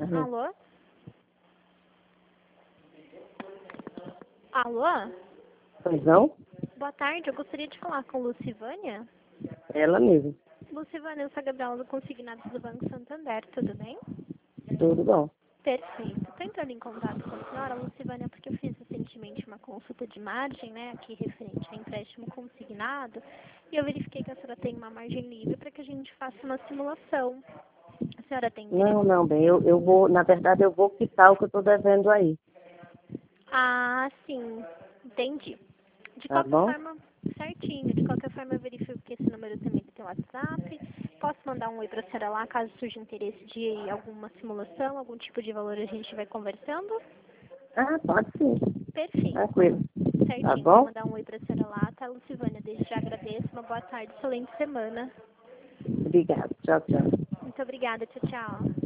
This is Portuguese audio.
Alô? Alô? Pois não? Boa tarde, eu gostaria de falar com Lucivânia. Ela mesmo. Lucivânia, eu sou a Gabriela do Consignados do Banco Santander, tudo bem? Tudo bom. Perfeito. Estou entrando em contato com a senhora, Lucivânia, porque eu fiz recentemente uma consulta de margem, né, aqui referente a empréstimo consignado, e eu verifiquei que a senhora tem uma margem livre para que a gente faça uma simulação. A senhora tem interesse? Não, bem, eu vou, na verdade, eu vou quitar o que eu tô devendo aí. Ah, sim. Entendi. De Tá qualquer bom? forma, certinho. De qualquer forma, eu verifico que esse número também tem WhatsApp. Posso mandar um oi pra senhora lá, caso surja interesse de alguma simulação, algum tipo de valor a gente vai conversando? Ah, pode sim. Perfeito. Tranquilo. Tá Certinho. Vou bom? mandar um oi pra senhora lá, tá, Lucivânia? Desde já agradeço. Uma boa tarde, excelente semana. Obrigada. Tchau, tchau. Muito obrigada. Tchau, tchau.